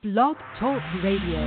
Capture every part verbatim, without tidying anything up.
Blog Talk Radio.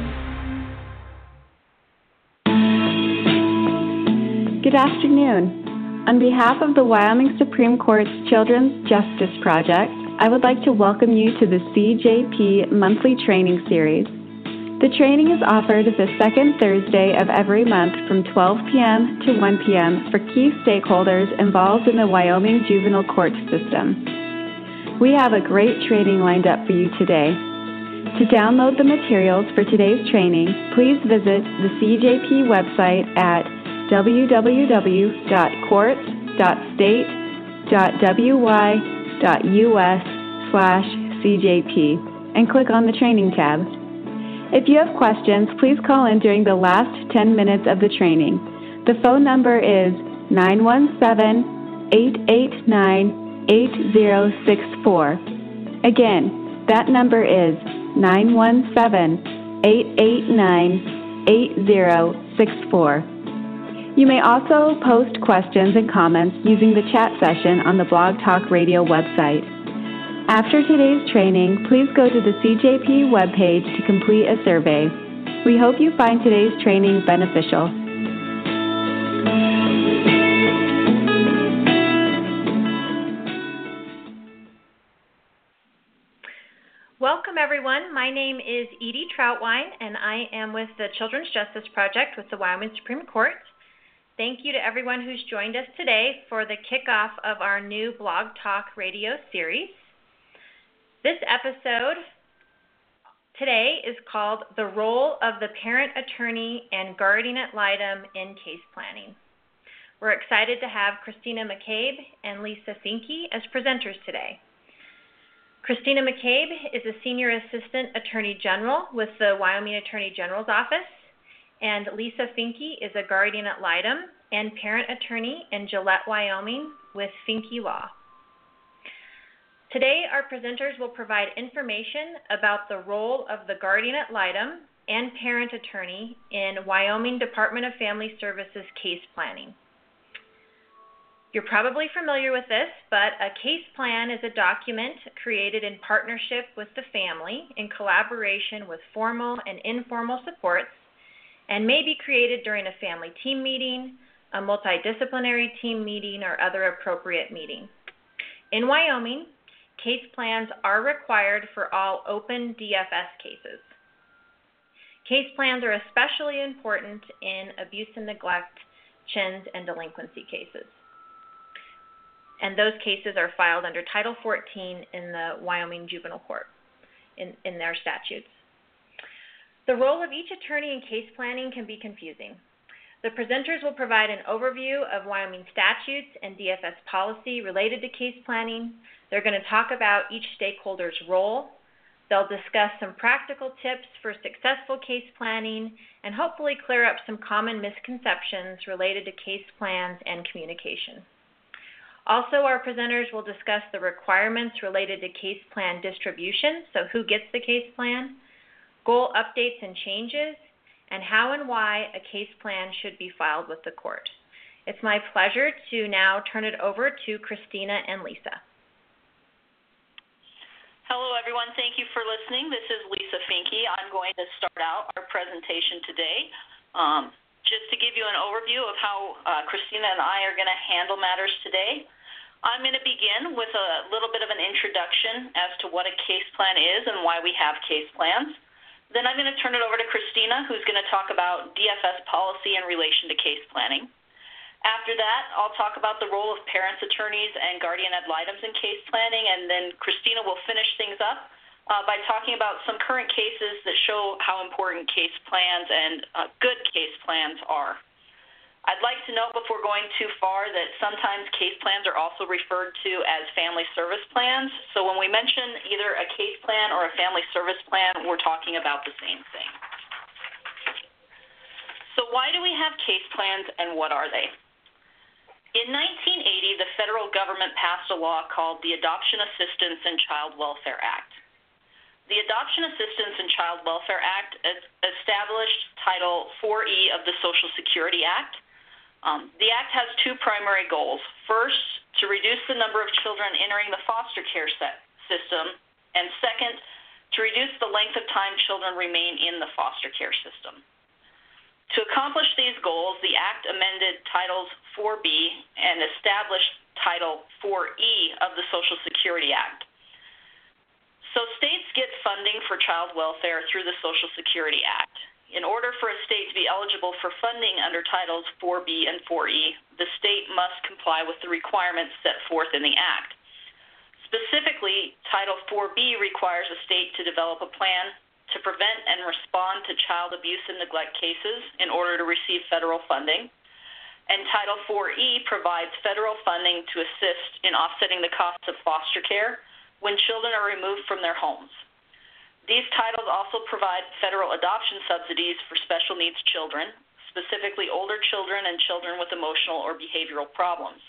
Good afternoon. On behalf of the Wyoming Supreme Court's Children's Justice Project, I would like to welcome you to the C J P monthly training series. The training is offered the second Thursday of every month from twelve p.m. to one p.m. for key stakeholders involved in the Wyoming juvenile court system. We have a great training lined up for you today. To download the materials for today's training, please visit the C J P website at w w w dot courts dot state dot w y dot u s slash C J P and click on the Training tab. If you have questions, please call in during the last ten minutes of the training. The phone number is nine one seven, eight eight nine, eight zero six four. Again, that number is nine one seven, eight eight nine, eight zero six four. You may also post questions and comments using the chat session on the Blog Talk Radio website. After today's training, please go to the C J P webpage to complete a survey. We hope you find today's training beneficial. Welcome, everyone. My name is Edie Troutwine, and I am with the Children's Justice Project with the Wyoming Supreme Court. Thank you to everyone who's joined us today for the kickoff of our new Blog Talk Radio series. This episode today is called The Role of the Parent Attorney and Guardian Ad Litem in Case Planning. We're excited to have Christina McCabe and Lisa Finke as presenters today. Christina McCabe is a Senior Assistant Attorney General with the Wyoming Attorney General's Office, and Lisa Finke is a Guardian Ad Litem and Parent Attorney in Gillette, Wyoming with Finke Law. Today, our presenters will provide information about the role of the Guardian Ad Litem and Parent Attorney in Wyoming Department of Family Services case planning. You're probably familiar with this, but a case plan is a document created in partnership with the family in collaboration with formal and informal supports and may be created during a family team meeting, a multidisciplinary team meeting, or other appropriate meeting. In Wyoming, case plans are required for all open D F S cases. Case plans are especially important in abuse and neglect, C H I Ns, and delinquency cases. And those cases are filed under Title fourteen in the Wyoming Juvenile Court in, in their statutes. The role of each attorney in case planning can be confusing. The presenters will provide an overview of Wyoming statutes and D F S policy related to case planning. They're going to talk about each stakeholder's role. They'll discuss some practical tips for successful case planning and hopefully clear up some common misconceptions related to case plans and communication. Also, our presenters will discuss the requirements related to case plan distribution, so who gets the case plan, goal updates and changes, and how and why a case plan should be filed with the court. It's my pleasure to now turn it over to Christina and Lisa. Hello, everyone. Thank you for listening. This is Lisa Finke. I'm going to start out our presentation today. Um, just to give you an overview of how uh, Christina and I are going to handle matters today. I'm going to begin with a little bit of an introduction as to what a case plan is and why we have case plans. Then I'm going to turn it over to Christina, who's going to talk about D F S policy in relation to case planning. After that, I'll talk about the role of parents, attorneys, and guardian ad litems in case planning, and then Christina will finish things up uh, by talking about some current cases that show how important case plans and uh, good case plans are. I'd like to note before going too far that sometimes case plans are also referred to as family service plans. So when we mention either a case plan or a family service plan, we're talking about the same thing. So why do we have case plans and what are they? In nineteen eighty, the federal government passed a law called the Adoption Assistance and Child Welfare Act. The Adoption Assistance and Child Welfare Act established Title four E of the Social Security Act. Um, the Act has two primary goals. First, to reduce the number of children entering the foster care set system, and second, to reduce the length of time children remain in the foster care system. To accomplish these goals, the Act amended Titles four B and established Title four E of the Social Security Act. So states get funding for child welfare through the Social Security Act. In order for a state to be eligible for funding under Titles four B and four E, the state must comply with the requirements set forth in the Act. Specifically, Title four B requires a state to develop a plan to prevent and respond to child abuse and neglect cases in order to receive federal funding. And Title four E provides federal funding to assist in offsetting the costs of foster care when children are removed from their homes. These titles also provide federal adoption subsidies for special needs children, specifically older children and children with emotional or behavioral problems.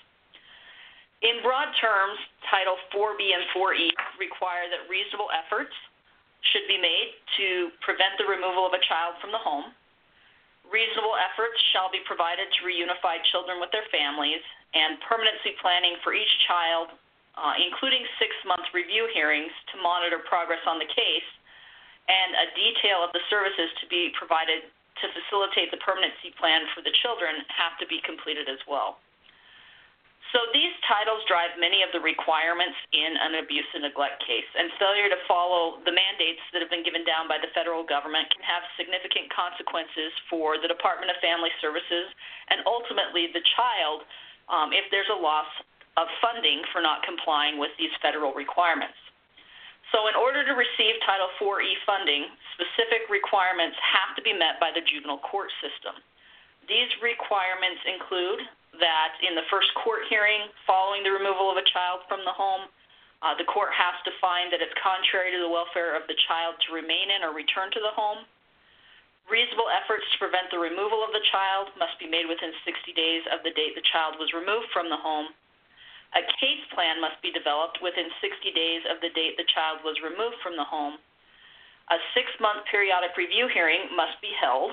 In broad terms, Title four B and four E require that reasonable efforts should be made to prevent the removal of a child from the home. Reasonable efforts shall be provided to reunify children with their families, and permanency planning for each child, uh, including six-month review hearings to monitor progress on the case, and a detail of the services to be provided to facilitate the permanency plan for the children have to be completed as well. So these titles drive many of the requirements in an abuse and neglect case, and failure to follow the mandates that have been given down by the federal government can have significant consequences for the Department of Family Services and ultimately the child um, if there's a loss of funding for not complying with these federal requirements. So in order to receive Title four E funding, specific requirements have to be met by the juvenile court system. These requirements include that in the first court hearing following the removal of a child from the home, uh, the court has to find that it's contrary to the welfare of the child to remain in or return to the home. Reasonable efforts to prevent the removal of the child must be made within sixty days of the date the child was removed from the home. A case plan must be developed within sixty days of the date the child was removed from the home. A six-month periodic review hearing must be held.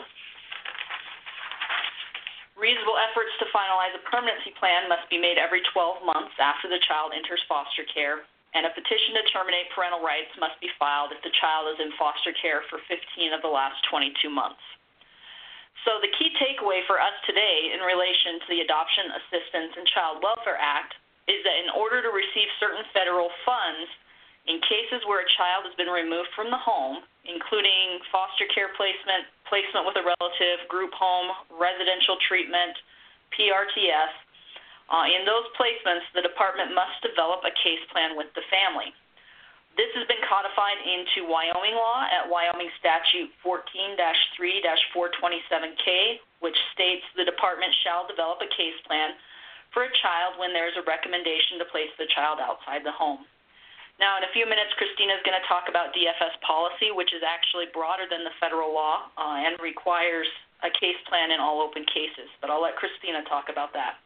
Reasonable efforts to finalize a permanency plan must be made every twelve months after the child enters foster care, and a petition to terminate parental rights must be filed if the child is in foster care for fifteen of the last twenty-two months. So the key takeaway for us today in relation to the Adoption Assistance and Child Welfare Act is that in order to receive certain federal funds, in cases where a child has been removed from the home, including foster care placement, placement with a relative, group home, residential treatment, P R T S, uh, in those placements, the department must develop a case plan with the family. This has been codified into Wyoming law at Wyoming Statute fourteen dash three dash four twenty-seven K, which states the department shall develop a case plan for a child when there is a recommendation to place the child outside the home. Now, in a few minutes, Christina is going to talk about D F S policy, which is actually broader than the federal law uh, and requires a case plan in all open cases. But I'll let Christina talk about that.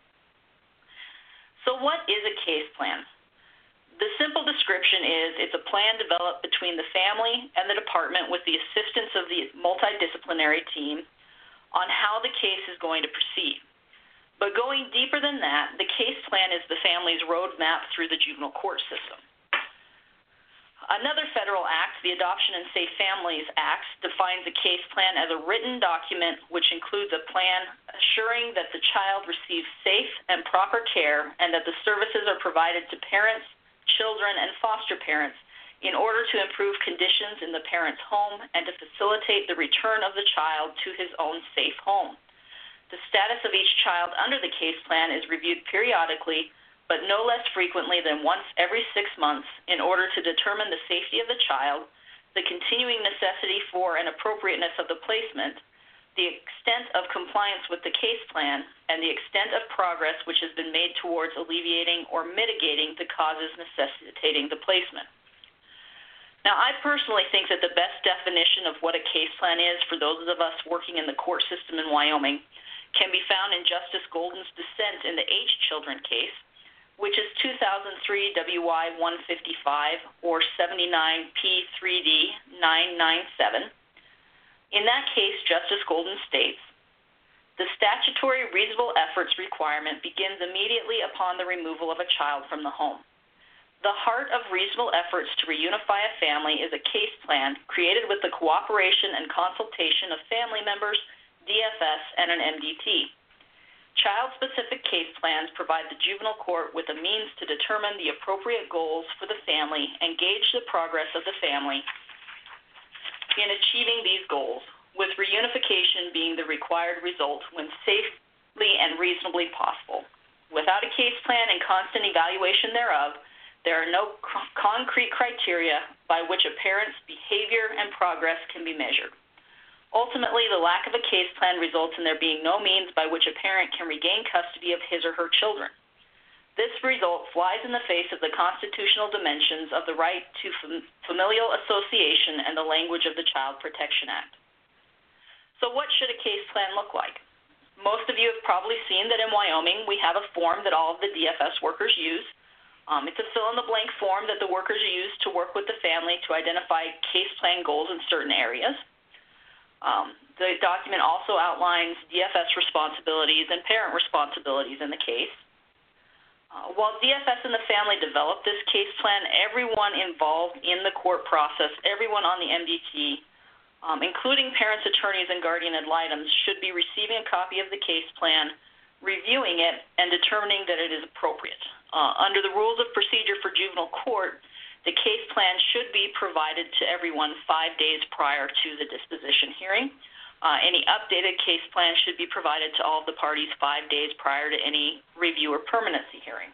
So what is a case plan? The simple description is it's a plan developed between the family and the department with the assistance of the multidisciplinary team on how the case is going to proceed. But going deeper than that, the case plan is the family's roadmap through the juvenile court system. Another federal act, the Adoption and Safe Families Act, defines a case plan as a written document which includes a plan assuring that the child receives safe and proper care and that the services are provided to parents, children, and foster parents in order to improve conditions in the parent's home and to facilitate the return of the child to his own safe home. The status of each child under the case plan is reviewed periodically, but no less frequently than once every six months in order to determine the safety of the child, the continuing necessity for and appropriateness of the placement, the extent of compliance with the case plan, and the extent of progress which has been made towards alleviating or mitigating the causes necessitating the placement. Now, I personally think that the best definition of what a case plan is for those of us working in the court system in Wyoming can be found in Justice Golden's dissent in the H children case, which is two thousand three W Y one fifty-five or seventy-nine P three D nine ninety-seven. In that case, Justice Golden states, the statutory reasonable efforts requirement begins immediately upon the removal of a child from the home. The heart of reasonable efforts to reunify a family is a case plan created with the cooperation and consultation of family members, D F S, and an M D T. Child-specific case plans provide the juvenile court with a means to determine the appropriate goals for the family and gauge the progress of the family in achieving these goals, with reunification being the required result when safely and reasonably possible. Without a case plan and constant evaluation thereof, there are no c- concrete criteria by which a parent's behavior and progress can be measured. Ultimately, the lack of a case plan results in there being no means by which a parent can regain custody of his or her children. This result flies in the face of the constitutional dimensions of the right to fam- familial association and the language of the Child Protection Act. So what should a case plan look like? Most of you have probably seen that in Wyoming we have a form that all of the D F S workers use. Um, it's a fill-in-the-blank form that the workers use to work with the family to identify case plan goals in certain areas. Um, the document also outlines D F S responsibilities and parent responsibilities in the case. Uh, while D F S and the family developed this case plan, everyone involved in the court process, everyone on the M D T, um, including parents, attorneys, and guardian ad litem, should be receiving a copy of the case plan, reviewing it, and determining that it is appropriate. Uh, under the rules of procedure for juvenile court, the case plan should be provided to everyone five days prior to the disposition hearing. Uh, any updated case plan should be provided to all of the parties five days prior to any review or permanency hearing.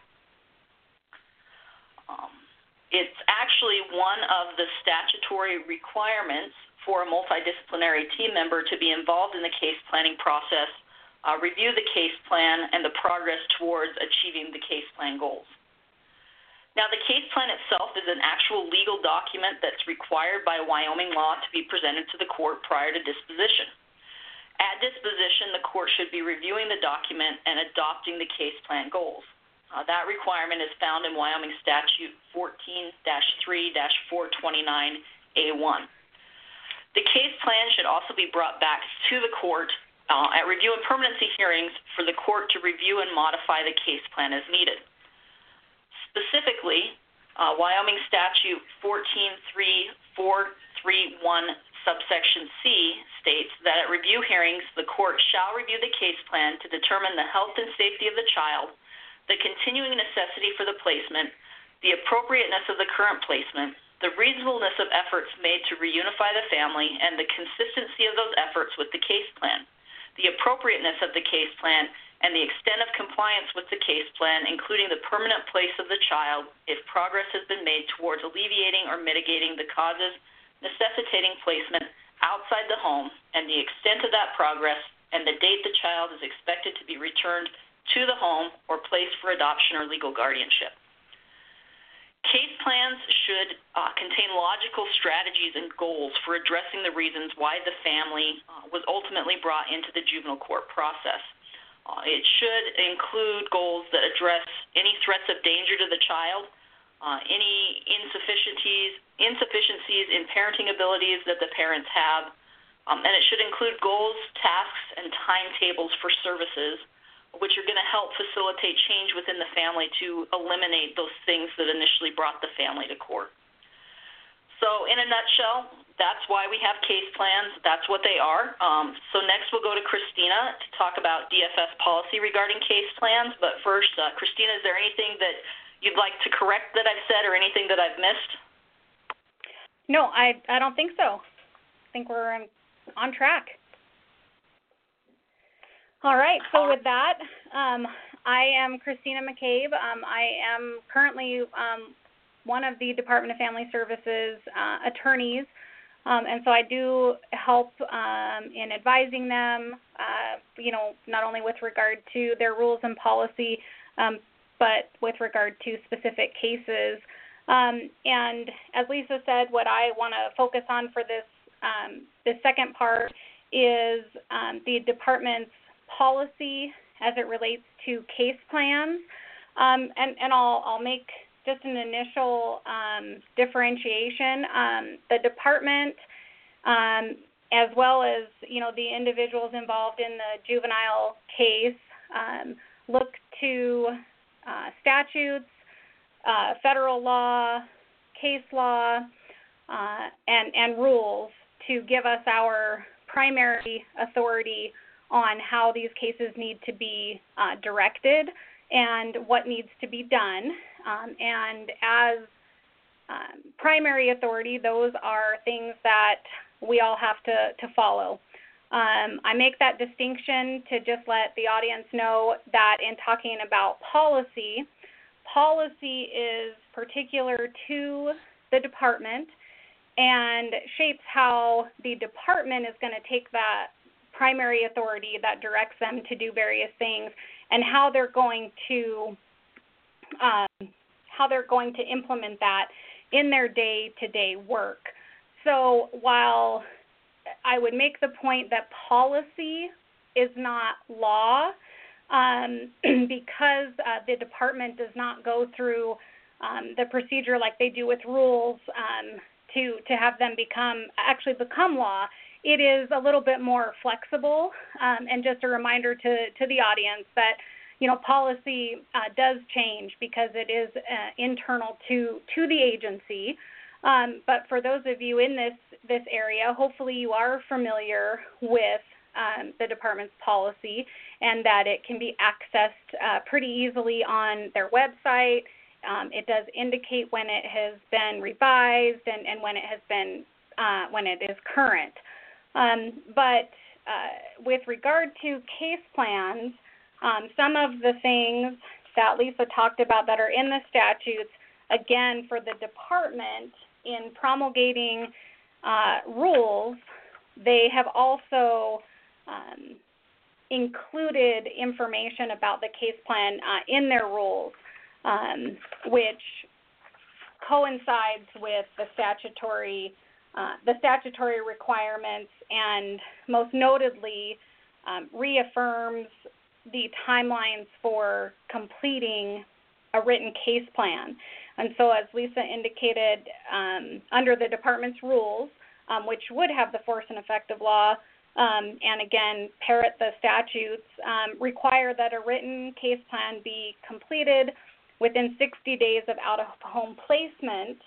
Um, it's actually one of the statutory requirements for a multidisciplinary team member to be involved in the case planning process, Uh, review the case plan, and the progress towards achieving the case plan goals. Now, the case plan itself is an actual legal document that's required by Wyoming law to be presented to the court prior to disposition. At disposition, the court should be reviewing the document and adopting the case plan goals. Uh, that requirement is found in Wyoming Statute fourteen dash three dash four twenty-nine A one. The case plan should also be brought back to the court Uh, at review and permanency hearings for the court to review and modify the case plan as needed. Specifically, uh, Wyoming Statute fourteen three four three one subsection C states that at review hearings, the court shall review the case plan to determine the health and safety of the child, the continuing necessity for the placement, the appropriateness of the current placement, the reasonableness of efforts made to reunify the family, and the consistency of those efforts with the case plan, the appropriateness of the case plan, and the extent of compliance with the case plan, including the permanent place of the child if progress has been made towards alleviating or mitigating the causes necessitating placement outside the home, and the extent of that progress, and the date the child is expected to be returned to the home or placed for adoption or legal guardianship. Case plans should uh, contain logical strategies and goals for addressing the reasons why the family uh, was ultimately brought into the juvenile court process. Uh, it should include goals that address any threats of danger to the child, uh, any insufficiencies, insufficiencies in parenting abilities that the parents have, um, and it should include goals, tasks, and timetables for services, which are going to help facilitate change within the family to eliminate those things that initially brought the family to court. So in a nutshell, that's why we have case plans. That's what they are. Um, so next we'll go to Christina to talk about D F S policy regarding case plans. But first, uh, Christina, is there anything that you'd like to correct that I've said or anything that I've missed? No, I, I don't think so. I think we're on, on track. All right, so with that, um, I am Christina McCabe. Um, I am currently um, one of the Department of Family Services uh, attorneys, um, and so I do help um, in advising them, uh, you know, not only with regard to their rules and policy, um, but with regard to specific cases. Um, and as Lisa said, what I want to focus on for this, um, this second part is um, the department's policy as it relates to case plans, um, and, and I'll, I'll make just an initial um, differentiation. Um, the department, um, as well as, you know, the individuals involved in the juvenile case, um, look to uh, statutes, uh, federal law, case law, uh, and, and rules to give us our primary authority on how these cases need to be uh, directed and what needs to be done. Um, and as um, primary authority, those are things that we all have to, to follow. Um, I make that distinction to just let the audience know that in talking about policy, policy is particular to the department and shapes how the department is going to take that primary authority that directs them to do various things and how they're going to um, how they're going to implement that in their day-to-day work. So while I would make the point that policy is not law, um, because uh, the department does not go through um, the procedure like they do with rules um, to to have them become actually become law. It is a little bit more flexible, um, and just a reminder to to the audience that you know policy uh, does change because it is uh, internal to to the agency. Um, but for those of you in this this area, hopefully you are familiar with um, the department's policy and that it can be accessed uh, pretty easily on their website. Um, it does indicate when it has been revised and, and when it has been uh, when it is current. Um, but uh, with regard to case plans, um, some of the things that Lisa talked about that are in the statutes, again, for the department in promulgating uh, rules, they have also um, included information about the case plan uh, in their rules, um, which coincides with the statutory uh, the statutory requirements and most notably um, reaffirms the timelines for completing a written case plan. And so as Lisa indicated, um, under the department's rules, um, which would have the force and effect of law, um, and again, parrot the statutes, um, require that a written case plan be completed within sixty days of out-of-home placement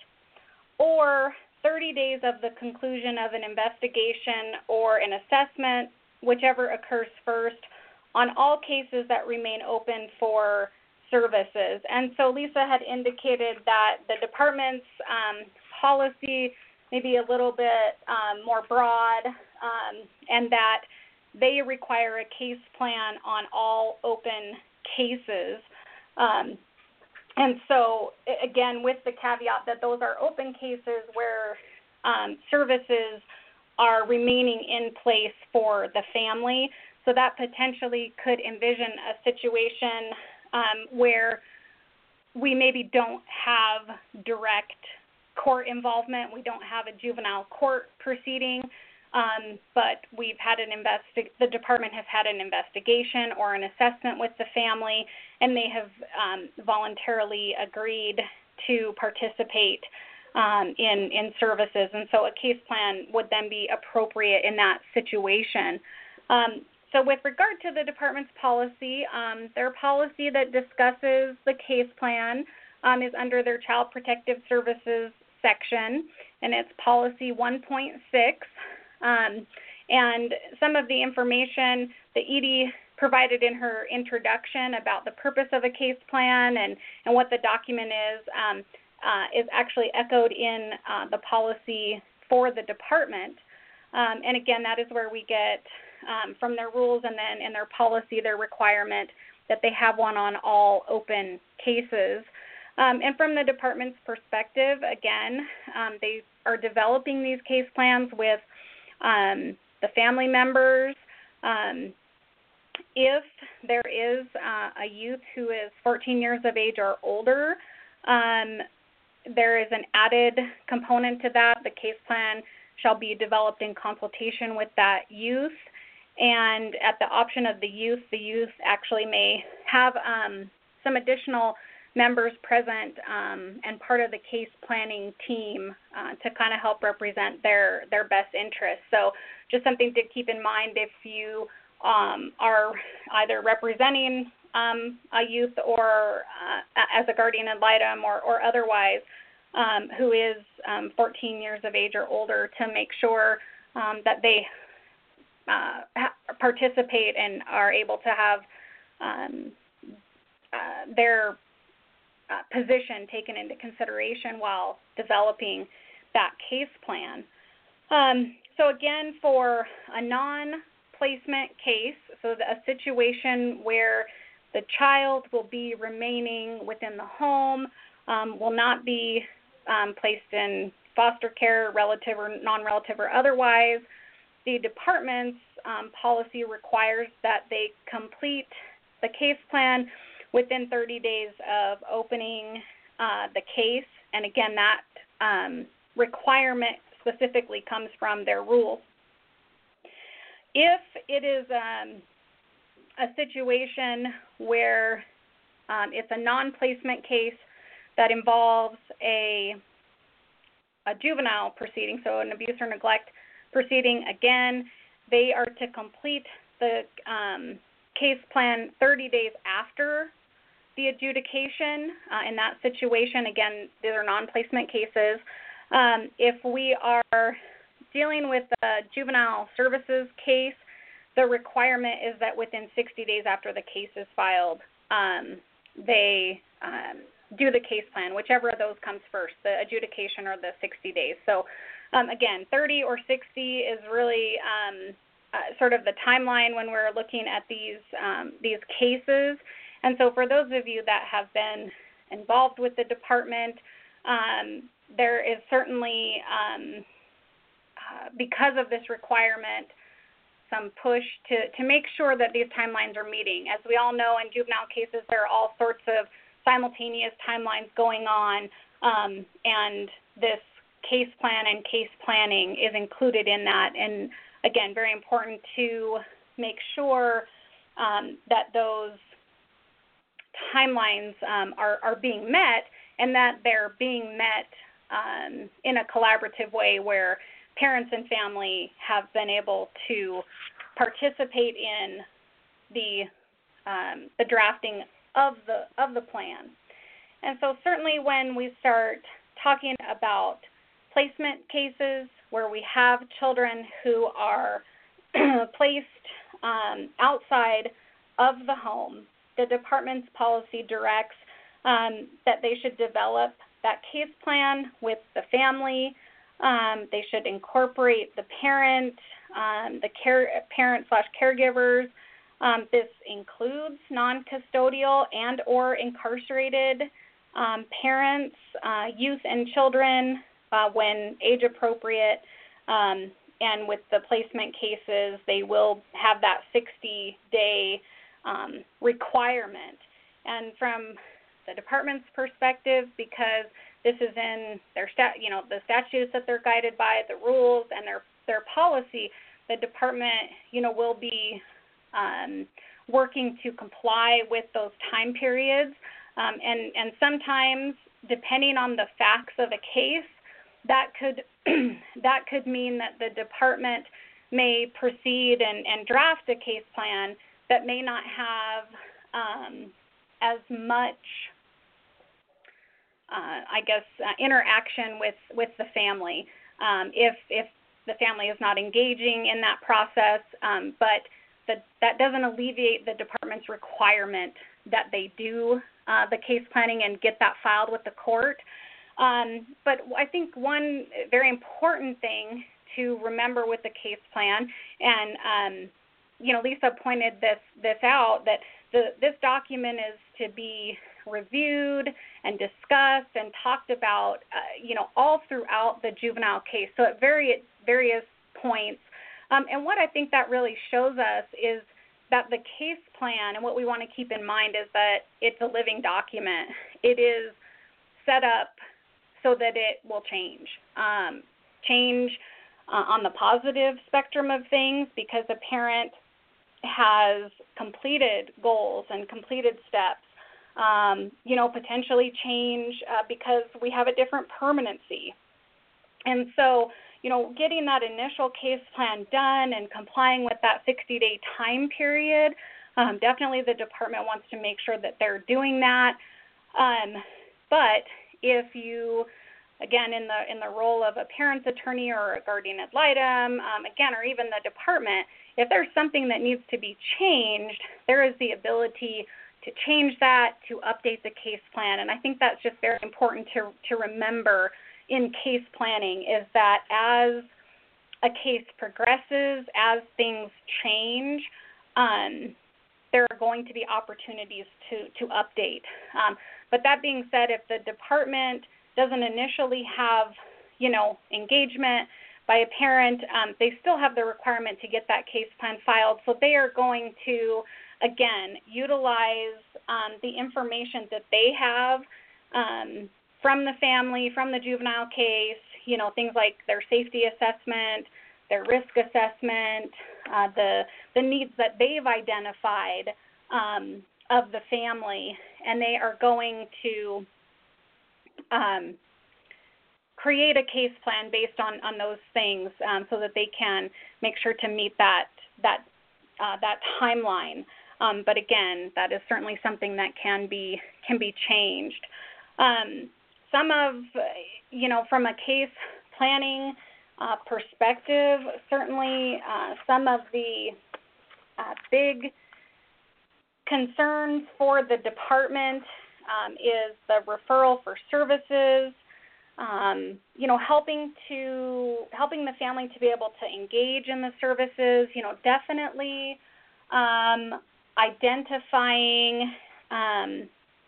or thirty days of the conclusion of an investigation or an assessment, whichever occurs first, on all cases that remain open for services. And so Lisa had indicated that the department's um, policy may be a little bit um, more broad um, and that they require a case plan on all open cases. Um, and so, again, with the caveat that those are open cases where um, services are remaining in place for the family. So that potentially could envision a situation um, where we maybe don't have direct court involvement. We don't have a juvenile court proceeding, um, but we've had an investi- the department has had an investigation or an assessment with the family, and they have um, voluntarily agreed to participate um, in, in services. And so a case plan would then be appropriate in that situation. Um, So with regard to the department's policy, um, their policy that discusses the case plan um, is under their Child Protective Services section, and it's policy one point six. Um, and some of the information that Edie provided in her introduction about the purpose of a case plan and, and what the document is, um, uh, is actually echoed in uh, the policy for the department. Um, and again, that is where we get Um, from their rules and then in their policy, their requirement that they have one on all open cases. Um, and from the department's perspective, again, um, they are developing these case plans with um, the family members. Um, if there is uh, a youth who is fourteen years of age or older, um, there is an added component to that. The case plan shall be developed in consultation with that youth. And at the option of the youth, the youth actually may have um, some additional members present um, and part of the case planning team uh, to kind of help represent their, their best interests. So just something to keep in mind if you um, are either representing um, a youth or uh, as a guardian ad litem or, or otherwise um, who is um, fourteen years of age or older, to make sure um, that they uh, ha- participate and are able to have um, uh, their uh, position taken into consideration while developing that case plan. Um, so again, for a non-placement case, so the, a situation where the child will be remaining within the home, um, will not be um, placed in foster care, relative or non-relative or otherwise, the department's um, policy requires that they complete the case plan within thirty days of opening uh, the case. And again, that um, requirement specifically comes from their rules. If it is um, a situation where um, it's a non-placement case that involves a, a juvenile proceeding, so an abuse or neglect proceeding, again, they are to complete the um, case plan thirty days after the adjudication. Uh, in that situation, again, these are non-placement cases. Um, if we are dealing with a juvenile services case, the requirement is that within sixty days after the case is filed, um, they um, do the case plan, whichever of those comes first, the adjudication or the sixty days. So um, again, thirty or sixty is really um, uh, sort of the timeline when we're looking at these um, these cases. And so for those of you that have been involved with the department, um, there is certainly, um, uh, because of this requirement, some push to, to make sure that these timelines are meeting. As we all know, in juvenile cases, there are all sorts of simultaneous timelines going on, um, and this case plan and case planning is included in that. And again, very important to make sure um, that those timelines um, are, are being met, and that they're being met um, in a collaborative way where parents and family have been able to participate in the um, the drafting of the of the plan. And so certainly when we start talking about placement cases where we have children who are placed um, outside of the home, the department's policy directs um, that they should develop that case plan with the family. Um, they should incorporate the parent, um, the care, parent slash caregivers. Um, this includes non-custodial and or incarcerated um, parents, uh, youth and children uh, when age appropriate. Um, and with the placement cases, they will have that sixty-day um, requirement. And from the department's perspective, because this is in their stat, you know, the statutes that they're guided by, the rules, and their their policy, the department, you know, will be um, working to comply with those time periods. Um, and and sometimes, depending on the facts of a case, that could that could mean that the department may proceed and, and draft a case plan that may not have um, as much, uh, I guess, uh, interaction with, with the family um, if if the family is not engaging in that process. Um, but the, that doesn't alleviate the department's requirement that they do uh, the case planning and get that filed with the court. Um, but I think one very important thing to remember with the case plan, and um, you know, Lisa pointed this this out, that the this document is to be reviewed and discussed and talked about, uh, you know, all throughout the juvenile case, so at various various points. Um, and what I think that really shows us is that the case plan, and what we want to keep in mind, is that it's a living document. It is set up so that it will change, um, change uh, on the positive spectrum of things, because a parent has completed goals and completed steps, um, you know, potentially change uh, because we have a different permanency. And so, you know, getting that initial case plan done and complying with that sixty-day time period, um, definitely the department wants to make sure that they're doing that. Um, but if you, again, in the in the role of a parent's attorney or a guardian ad litem, um, again, or even the department, if there's something that needs to be changed, there is the ability to change that, to update the case plan. And I think that's just very important to, to remember in case planning, is that as a case progresses, as things change, um, there are going to be opportunities to, to update. Um, but that being said, if the department doesn't initially have, you know, engagement by a parent, um, they still have the requirement to get that case plan filed. So they are going to, again, utilize um, the information that they have um, from the family, from the juvenile case, you know, things like their safety assessment, their risk assessment, uh, the the needs that they've identified um, of the family, and they are going to um, create a case plan based on, on those things um, so that they can make sure to meet that that uh, that timeline. Um, but again, that is certainly something that can be can be changed. Um, some of, you know, from a case planning uh, perspective, certainly uh, some of the uh, big concerns for the department um, is the referral for services. Um, you know, helping to helping the family to be able to engage in the services. You know, definitely. Um, identifying, um,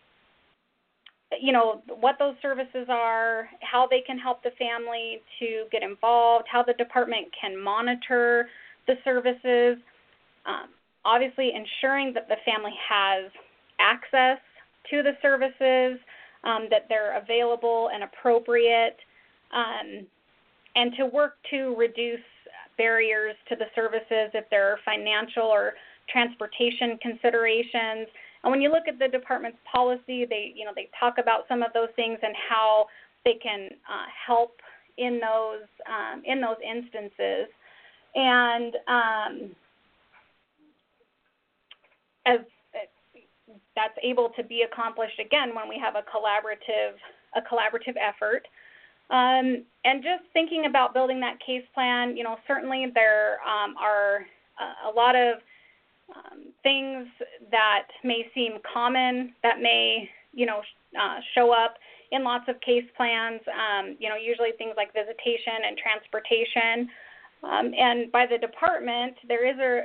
you know, what those services are, how they can help the family to get involved, how the department can monitor the services, um, obviously ensuring that the family has access to the services, um, that they're available and appropriate, um, and to work to reduce barriers to the services if there are financial or transportation considerations. And when you look at the department's policy, they, you know, they talk about some of those things and how they can uh, help in those um, in those instances. And um, as that's able to be accomplished again when we have a collaborative a collaborative effort. Um, and just thinking about building that case plan, you know, certainly there um, are a, a lot of Um, things that may seem common that may, you know, uh, show up in lots of case plans, um, you know, usually things like visitation and transportation. Um, and by the department, there is a,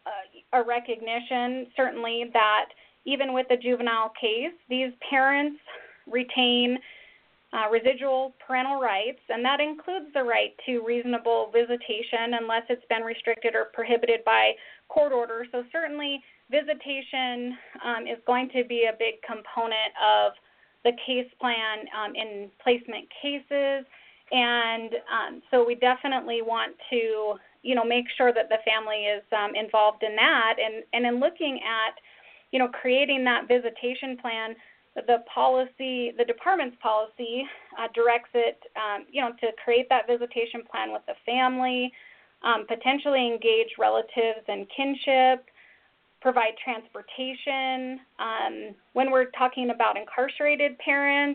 a, a recognition, certainly, that even with the juvenile case, these parents retain uh, residual parental rights, and that includes the right to reasonable visitation unless it's been restricted or prohibited by court order. So certainly visitation um, is going to be a big component of the case plan um, in placement cases, and um, so we definitely want to, you know, make sure that the family is um, involved in that, and, and in looking at, you know, creating that visitation plan. The policy, the department's policy uh, directs it, um, you know, to create that visitation plan with the family, um, potentially engage relatives and kinship, provide transportation. Um, when we're talking about incarcerated parents,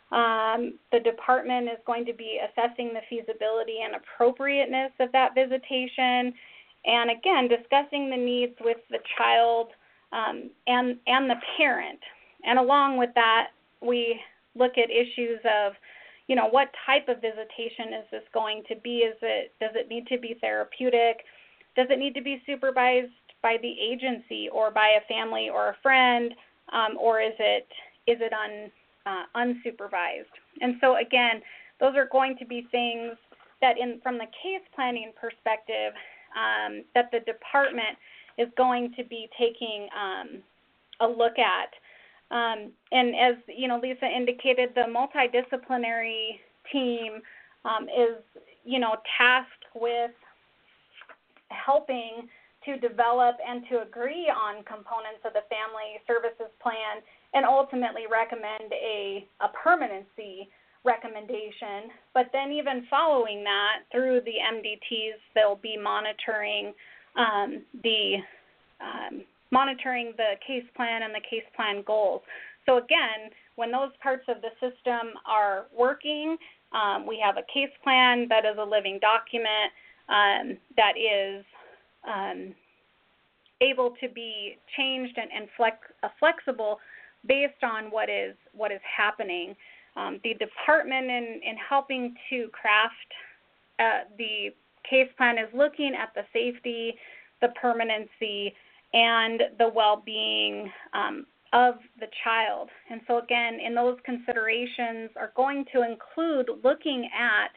um, the department is going to be assessing the feasibility and appropriateness of that visitation, and again, discussing the needs with the child um, and and the parent. And along with that, we look at issues of, you know, what type of visitation is this going to be? Is it, does it need to be therapeutic? Does it need to be supervised by the agency or by a family or a friend? Um, or is it is it un, uh, unsupervised? And so again, those are going to be things that, in from the case planning perspective, um, that the department is going to be taking um, a look at. Um, and as, you know, Lisa indicated, the multidisciplinary team um, is, you know, tasked with helping to develop and to agree on components of the family services plan and ultimately recommend a, a permanency recommendation. But then even following that, through the M D Ts, they'll be monitoring um, the um, monitoring the case plan and the case plan goals. So again, when those parts of the system are working, um, we have a case plan that is a living document um, that is um, able to be changed and, and flex, uh, flexible based on what is what is happening. Um, the department in, in helping to craft uh, the case plan is looking at the safety, the permanency, and the well-being um, of the child. And so again, in those considerations are going to include looking at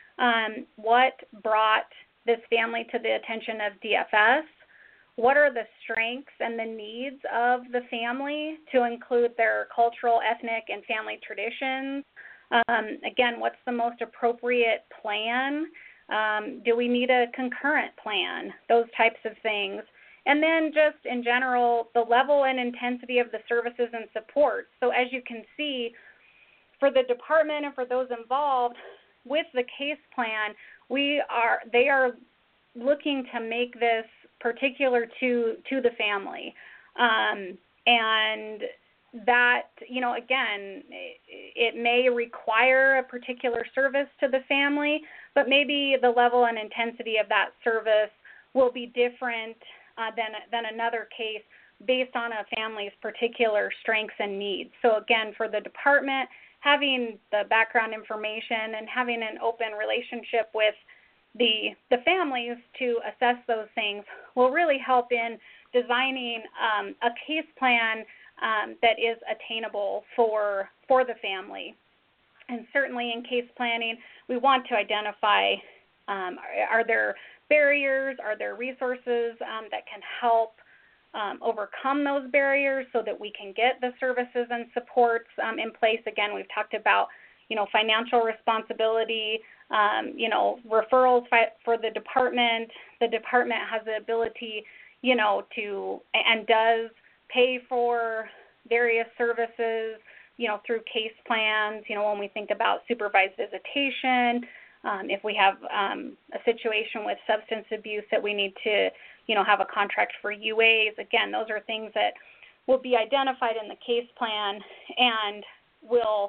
um, what brought this family to the attention of D F S, what are the strengths and the needs of the family to include their cultural, ethnic, and family traditions. Um, again, what's the most appropriate plan? Um, do we need a concurrent plan? Those types of things. And then just in general, the level and intensity of the services and support. So as you can see, for the department and for those involved with the case plan, we are they are looking to make this particular to to the family. Um, and that, you know, again, it, it may require a particular service to the family, but maybe the level and intensity of that service will be different uh, than, than another case based on a family's particular strengths and needs. So again, for the department, having the background information and having an open relationship with the the families to assess those things will really help in designing um, a case plan um, that is attainable for for the family. And certainly in case planning, we want to identify um, are, are there barriers, are there resources um, that can help um, overcome those barriers so that we can get the services and supports um, in place. Again, we've talked about, you know, financial responsibility, Um, you know, referrals for the department. The department has the ability, you know, to and does pay for various services, you know, through case plans. You know, when we think about supervised visitation, um, if we have um, a situation with substance abuse that we need to, you know, have a contract for U As. Again, those are things that will be identified in the case plan and will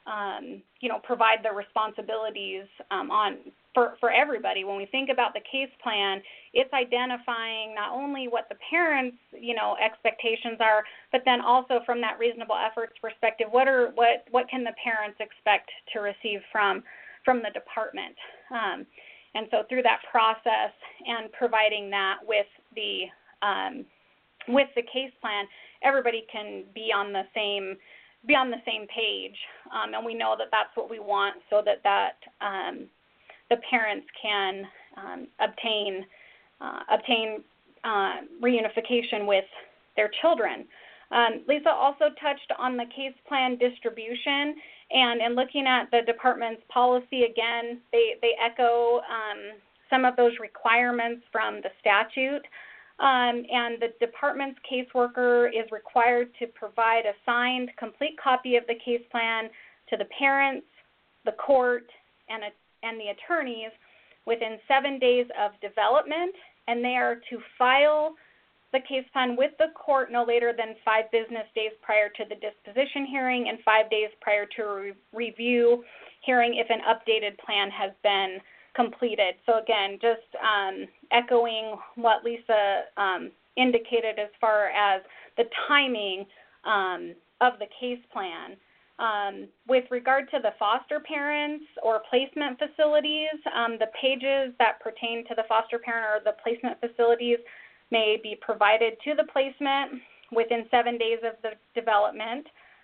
Um, you know, provide the responsibilities um, on for, for everybody. When we think about the case plan, it's identifying not only what the parents, you know, expectations are, but then also from that reasonable efforts perspective, what are what what can the parents expect to receive from from the department? Um, and so through that process and providing that with the um, with the case plan, everybody can be on the same. be on the same page, um, and we know that that's what we want so that, that um, the parents can um, obtain uh, obtain uh, reunification with their children. Um, Lisa also touched on the case plan distribution, and in looking at the department's policy, again, they, they echo um, some of those requirements from the statute. Um, and the department's caseworker is required to provide a signed, complete copy of the case plan to the parents, the court, and, a, and the attorneys within seven days of development, and they are to file the case plan with the court no later than five business days prior to the disposition hearing and five days prior to a re- review hearing if an updated plan has been completed. So again, just um, echoing what Lisa um, indicated as far as the timing um, of the case plan. Um, with regard to the foster parents or placement facilities, um, the pages that pertain to the foster parent or the placement facilities may be provided to the placement within seven days of the development.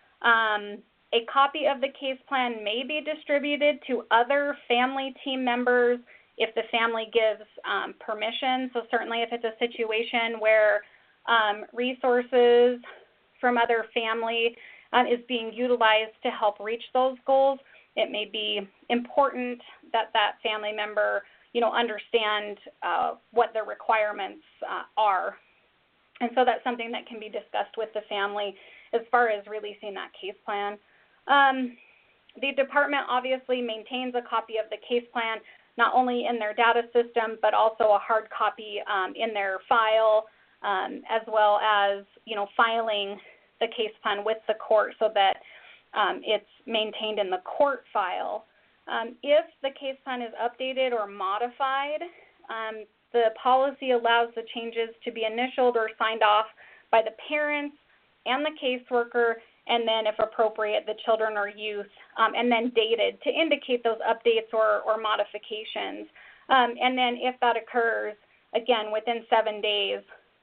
Um, A copy of the case plan may be distributed to other family team members if the family gives um, permission. So certainly if it's a situation where um, resources from other family uh, is being utilized to help reach those goals, it may be important that that family member, you know, understand uh, what the requirements uh, are. And so that's something that can be discussed with the family as far as releasing that case plan. Um, the department obviously maintains a copy of the case plan, not only in their data system, but also a hard copy um, in their file, um, as well as, you know, filing the case plan with the court so that um, it's maintained in the court file. Um, if the case plan is updated or modified, um, the policy allows the changes to be initialed or signed off by the parents and the caseworker, and then, if appropriate, the children or youth, um, and then dated to indicate those updates or, or modifications. Um, and then if that occurs, again, within seven days,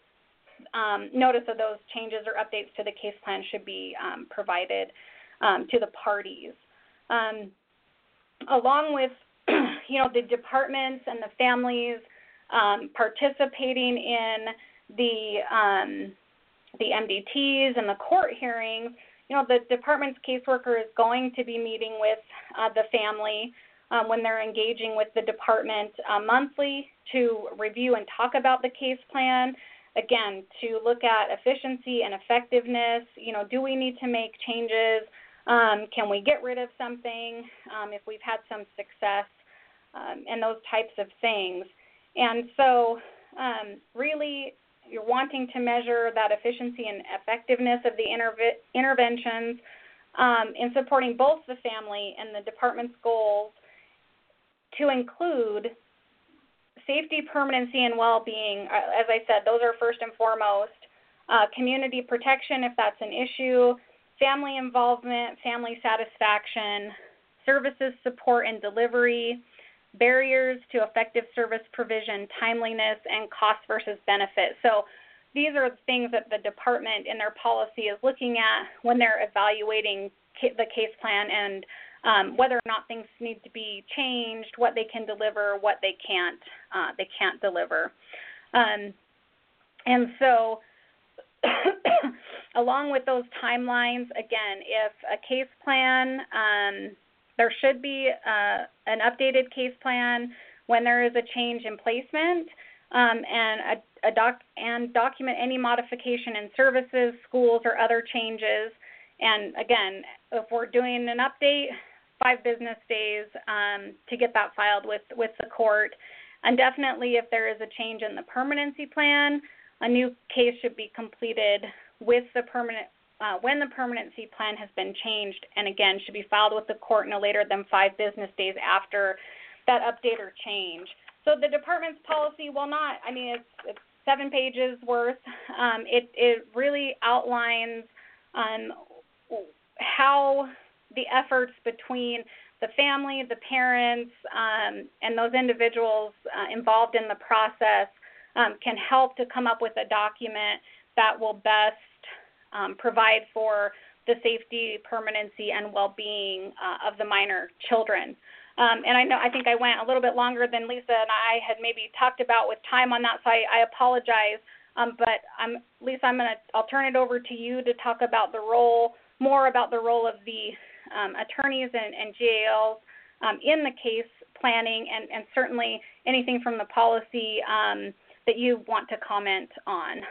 um, notice of those changes or updates to the case plan should be um, provided um, to the parties. Um, along with, you know, the departments and the families um, participating in the um, the M D Ts and the court hearings, you know, the department's caseworker is going to be meeting with uh, the family um, when they're engaging with the department uh, monthly to review and talk about the case plan. Again, to look at efficiency and effectiveness. You know, do we need to make changes? Um, can we get rid of something um, if we've had some success, um, and those types of things. And so um, really, you're wanting to measure that efficiency and effectiveness of the interve- interventions um, in supporting both the family and the department's goals to include safety, permanency, and well-being. As I said, those are first and foremost. Uh, community protection, if that's an issue, family involvement, family satisfaction, services support and delivery, barriers to effective service provision, timeliness, and cost versus benefit. So these are things that the department in their policy is looking at when they're evaluating ca- the case plan and um, whether or not things need to be changed, what they can deliver, what they can't, uh, they can't deliver. Um, and so along with those timelines, again, if a case plan, um, there should be uh, an updated case plan when there is a change in placement, um, and a, a doc and document any modification in services, schools, or other changes. And again, if we're doing an update, five business days um, to get that filed with, with the court. And definitely, if there is a change in the permanency plan, a new case should be completed with the permanent Uh, when the permanency plan has been changed, and again, should be filed with the court no later than five business days after that update or change. So the department's policy will not, I mean, it's, it's seven pages worth. Um, it, it really outlines um, how the efforts between the family, the parents, um, and those individuals uh, involved in the process um, can help to come up with a document that will best Um, provide for the safety, permanency, and well-being uh, of the minor children. Um, and I know I think I went a little bit longer than Lisa and I had maybe talked about with time on that, so I, I apologize. Um, but I'm, Lisa, I'm gonna I'll turn it over to you to talk about the role, more about the role of the um, attorneys and, and G A Ls um, in the case planning, and, and certainly anything from the policy um, that you want to comment on.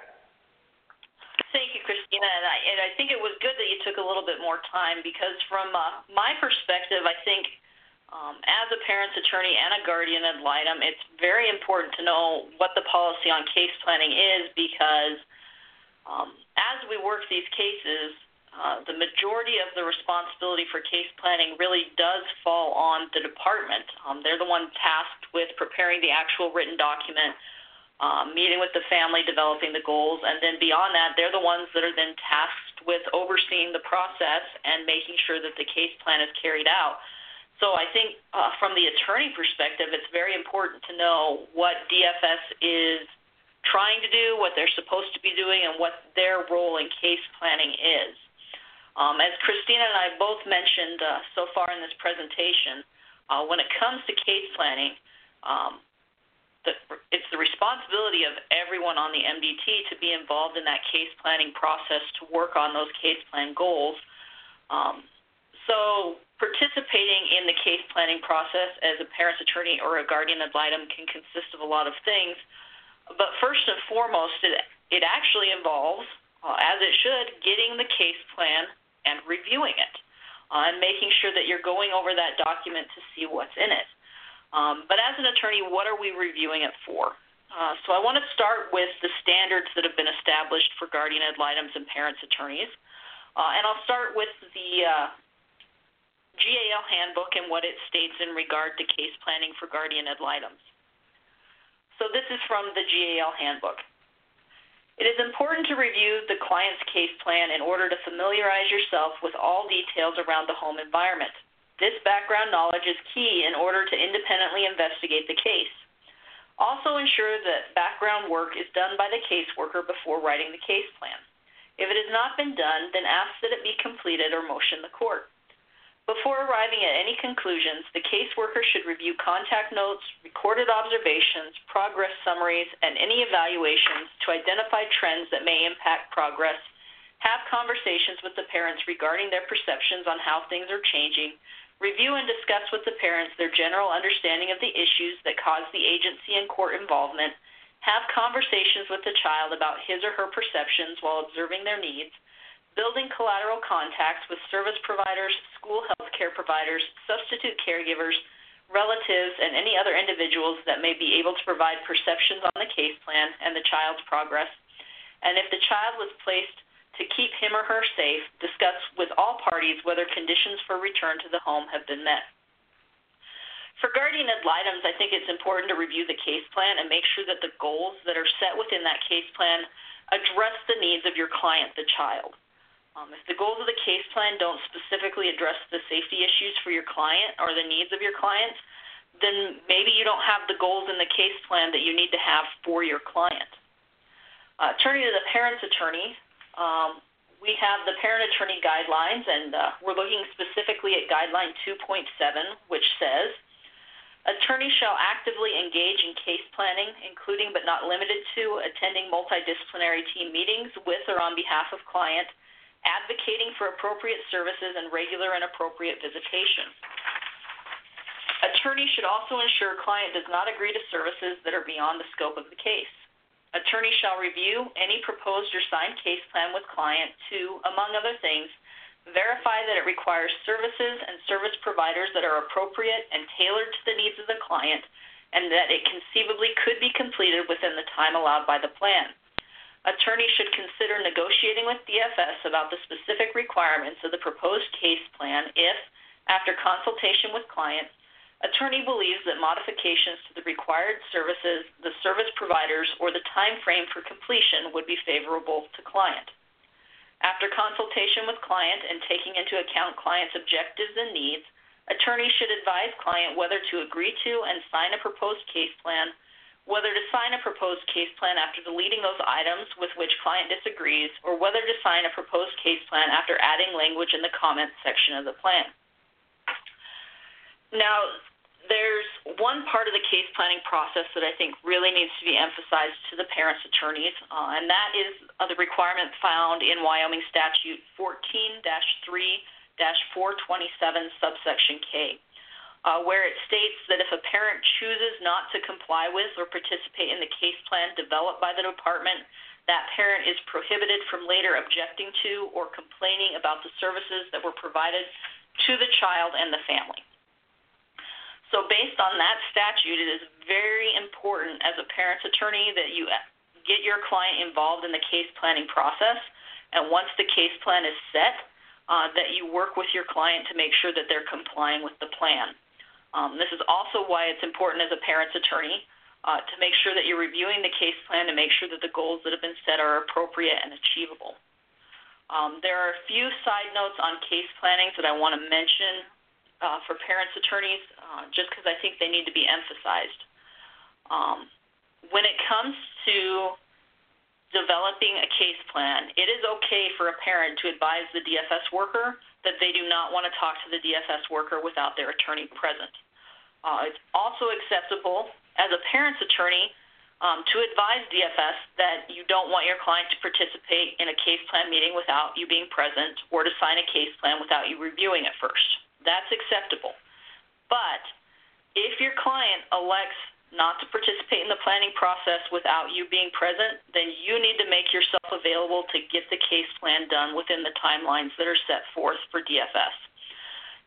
Thank you, Christina, and I, and I think it was good that you took a little bit more time, because from uh, my perspective, I think um, as a parent's attorney and a guardian ad litem, it's very important to know what the policy on case planning is, because um, as we work these cases, uh, the majority of the responsibility for case planning really does fall on the department. Um, they're the one tasked with preparing the actual written document, Um, meeting with the family, developing the goals, and then beyond that, they're the ones that are then tasked with overseeing the process and making sure that the case plan is carried out. So I think uh, from the attorney perspective, it's very important to know what D F S is trying to do, what they're supposed to be doing, and what their role in case planning is. Um, as Christina and I both mentioned uh, so far in this presentation, uh, when it comes to case planning, um, The, it's the responsibility of everyone on the M D T to be involved in that case planning process to work on those case plan goals. Um, so participating in the case planning process as a parent's attorney or a guardian ad litem can consist of a lot of things. But first and foremost, it, it actually involves, uh, as it should, getting the case plan and reviewing it. uh, and making sure that you're going over that document to see what's in it. Um, but as an attorney, what are we reviewing it for? Uh, so I want to start with the standards that have been established for guardian ad litems and parents' attorneys. Uh, and I'll start with the uh, G A L handbook and what it states in regard to case planning for guardian ad litems. So this is from the G A L handbook. It is important to review the client's case plan in order to familiarize yourself with all details around the home environment. This background knowledge is key in order to independently investigate the case. Also ensure that background work is done by the caseworker before writing the case plan. If it has not been done, then ask that it be completed or motion the court. Before arriving at any conclusions, the caseworker should review contact notes, recorded observations, progress summaries, and any evaluations to identify trends that may impact progress, have conversations with the parents regarding their perceptions on how things are changing, review and discuss with the parents their general understanding of the issues that cause the agency and court involvement, have conversations with the child about his or her perceptions while observing their needs, building collateral contacts with service providers, school health care providers, substitute caregivers, relatives, and any other individuals that may be able to provide perceptions on the case plan and the child's progress. And if the child was placed to keep him or her safe, discuss with all parties whether conditions for return to the home have been met. For guardian ad litems, I think it's important to review the case plan and make sure that the goals that are set within that case plan address the needs of your client, the child. Um, if the goals of the case plan don't specifically address the safety issues for your client or the needs of your client, then maybe you don't have the goals in the case plan that you need to have for your client. Uh, turning to the parent's attorney, um, we have the parent attorney guidelines, and uh, we're looking specifically at guideline two point seven, which says, attorneys shall actively engage in case planning, including but not limited to attending multidisciplinary team meetings with or on behalf of client, advocating for appropriate services and regular and appropriate visitation. Attorney should also ensure client does not agree to services that are beyond the scope of the case. Attorney shall review any proposed or signed case plan with client to, among other things, verify that it requires services and service providers that are appropriate and tailored to the needs of the client, and that it conceivably could be completed within the time allowed by the plan. Attorney should consider negotiating with D F S about the specific requirements of the proposed case plan if, after consultation with client, attorney believes that modifications to the required services, the service providers, or the time frame for completion would be favorable to client. After consultation with client and taking into account client's objectives and needs, attorney should advise client whether to agree to and sign a proposed case plan, whether to sign a proposed case plan after deleting those items with which client disagrees, or whether to sign a proposed case plan after adding language in the comments section of the plan. Now, there's one part of the case planning process that I think really needs to be emphasized to the parents' attorneys, uh, and that is uh, the requirement found in Wyoming Statute fourteen dash three dash four twenty-seven subsection K. Uh, where it states that if a parent chooses not to comply with or participate in the case plan developed by the department, that parent is prohibited from later objecting to or complaining about the services that were provided to the child and the family. So based on that statute, it is very important as a parent's attorney that you get your client involved in the case planning process, and once the case plan is set, uh, that you work with your client to make sure that they're complying with the plan. Um, this is also why it's important as a parent's attorney uh, to make sure that you're reviewing the case plan to make sure that the goals that have been set are appropriate and achievable. Um, there are a few side notes on case planning that I want to mention uh, for parents' attorneys uh, just because I think they need to be emphasized. Um, when it comes to developing a case plan, it is okay for a parent to advise the D F S worker that they do not want to talk to the D F S worker without their attorney present. Uh, it's also acceptable as a parent's attorney um, to advise D F S that you don't want your client to participate in a case plan meeting without you being present or to sign a case plan without you reviewing it first. That's acceptable. But if your client elects not to participate in the planning process without you being present, then you need to make yourself available to get the case plan done within the timelines that are set forth for D F S.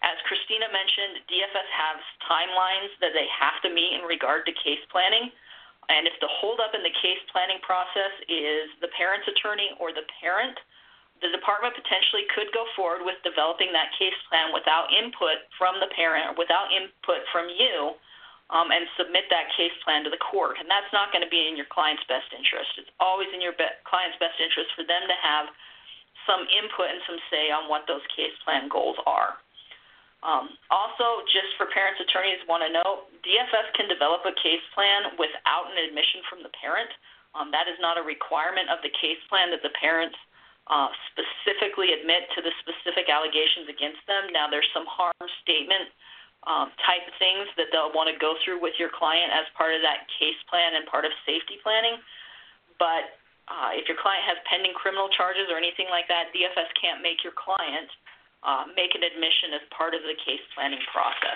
As Christina mentioned, D F S has timelines that they have to meet in regard to case planning. And if the holdup in the case planning process is the parent's attorney or the parent, the department potentially could go forward with developing that case plan without input from the parent or without input from you, um, and submit that case plan to the court. And that's not going to be in your client's best interest. It's always in your be- client's best interest for them to have some input and some say on what those case plan goals are. Um, also, just for parents' attorneys want to know, D F S can develop a case plan without an admission from the parent. Um, that is not a requirement of the case plan that the parents uh, specifically admit to the specific allegations against them. Now, there's some harm statement um, type things that they'll want to go through with your client as part of that case plan and part of safety planning. But uh, if your client has pending criminal charges or anything like that, D F S can't make your client Uh, make an admission as part of the case planning process.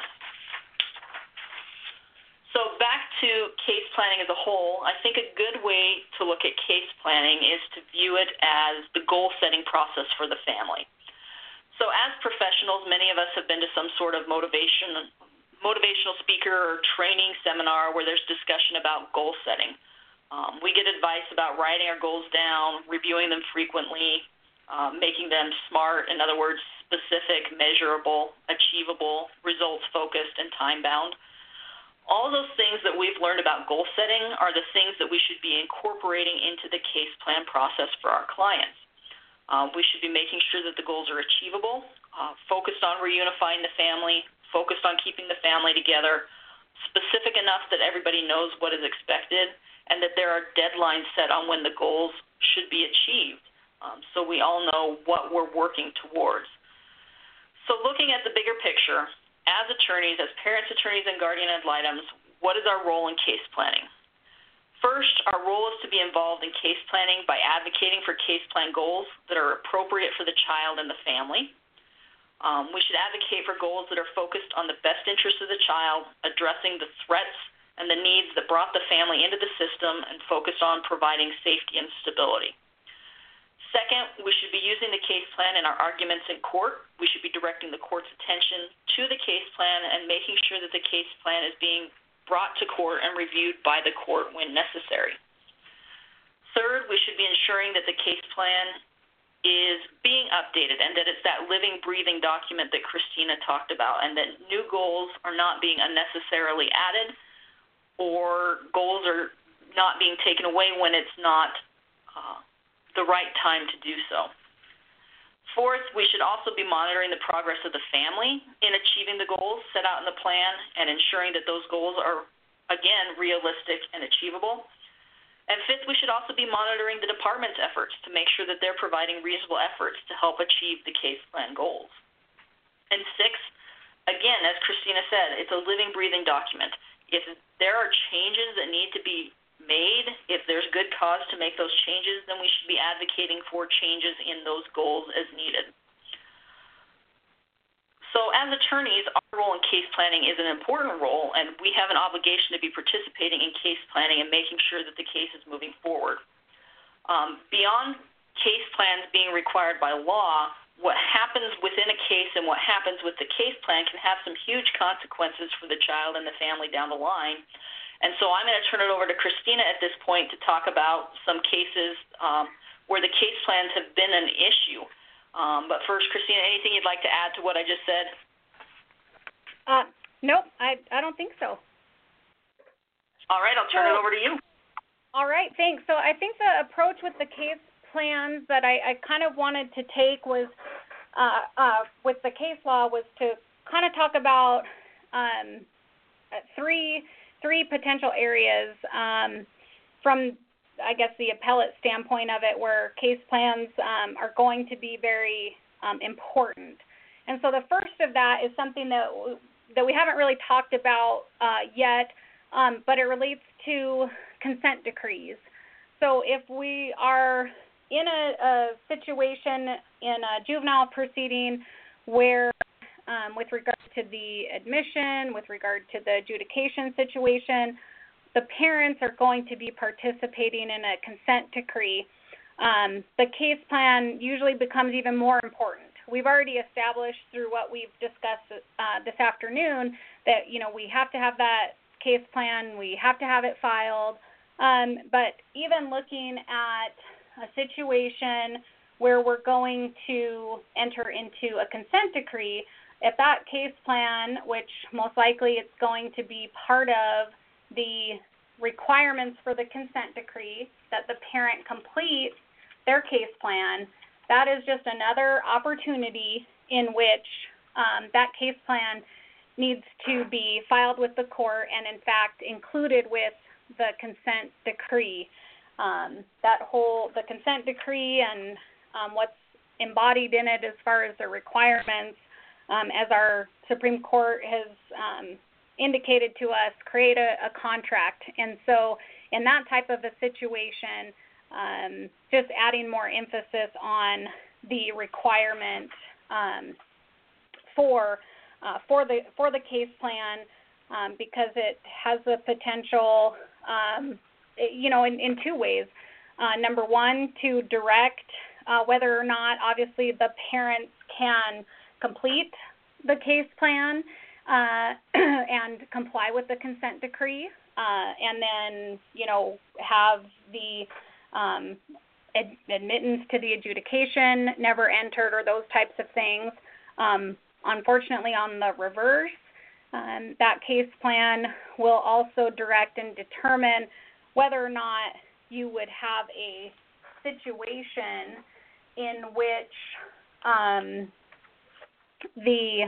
So back to case planning as a whole, I think a good way to look at case planning is to view it as the goal-setting process for the family. So as professionals, many of us have been to some sort of motivation, motivational speaker or training seminar where there's discussion about goal setting. Um, we get advice about writing our goals down, reviewing them frequently, uh, making them SMART, in other words, specific, measurable, achievable, results-focused, and time-bound. All those things that we've learned about goal setting are the things that we should be incorporating into the case plan process for our clients. Uh, we should be making sure that the goals are achievable, uh, focused on reunifying the family, focused on keeping the family together, specific enough that everybody knows what is expected, and that there are deadlines set on when the goals should be achieved, um, so we all know what we're working towards. So looking at the bigger picture, as attorneys, as parents, attorneys, and guardian ad litems, what is our role in case planning? First, our role is to be involved in case planning by advocating for case plan goals that are appropriate for the child and the family. Um, we should advocate for goals that are focused on the best interest of the child, addressing the threats and the needs that brought the family into the system, and focused on providing safety and stability. Second, we should be using the case plan in our arguments in court. We should be directing the court's attention to the case plan and making sure that the case plan is being brought to court and reviewed by the court when necessary. Third, we should be ensuring that the case plan is being updated and that it's that living, breathing document that Christina talked about, and that new goals are not being unnecessarily added or goals are not being taken away when it's not uh, the right time to do so. Fourth, we should also be monitoring the progress of the family in achieving the goals set out in the plan and ensuring that those goals are, again, realistic and achievable. And fifth, we should also be monitoring the department's efforts to make sure that they're providing reasonable efforts to help achieve the case plan goals. And sixth, again, as Christina said, it's a living, breathing document. If there are changes that need to be made, if there's good cause to make those changes, then we should be advocating for changes in those goals as needed. So as attorneys, our role in case planning is an important role, and we have an obligation to be participating in case planning and making sure that the case is moving forward. Um, beyond case plans being required by law, what happens within a case and what happens with the case plan can have some huge consequences for the child and the family down the line. And so I'm going to turn it over to Christina at this point to talk about some cases um, where the case plans have been an issue. Um, but first, Christina, anything you'd like to add to what I just said? Uh, nope, I, I don't think so. All right, I'll turn so, it over to you. All right, thanks. So I think the approach with the case plans that I, I kind of wanted to take was, uh, uh, with the case law, was to kind of talk about um, three three potential areas um, from, I guess, the appellate standpoint of it, where case plans um, are going to be very um, important. And so the first of that is something that that we haven't really talked about uh, yet, um, but it relates to consent decrees. So if we are in a, a situation in a juvenile proceeding where, um, with regard to the admission, with regard to the adjudication situation, the parents are going to be participating in a consent decree, um, the case plan usually becomes even more important, we've already established through what we've discussed uh, this afternoon that, you know, we have to have that case plan, we have to have it filed. Um, but even looking at a situation where we're going to enter into a consent decree, if that case plan, which most likely it's going to be part of the requirements for the consent decree, that the parent complete their case plan, that is just another opportunity in which um, that case plan needs to be filed with the court and, in fact, included with the consent decree. Um, that whole, the consent decree and um, what's embodied in it as far as the requirements, um, as our Supreme Court has um, indicated to us, create a, a contract. And so in that type of a situation, um, just adding more emphasis on the requirement um, for uh, for the for the case plan, um, because it has the potential, um, you know, in, in two ways. Uh, number one, to direct uh, whether or not, obviously, the parents can complete the case plan uh, and comply with the consent decree, uh, and then, you know, have the um, ad- admittance to the adjudication never entered or those types of things. Um, unfortunately, on the reverse, um, that case plan will also direct and determine whether or not you would have a situation in which um, the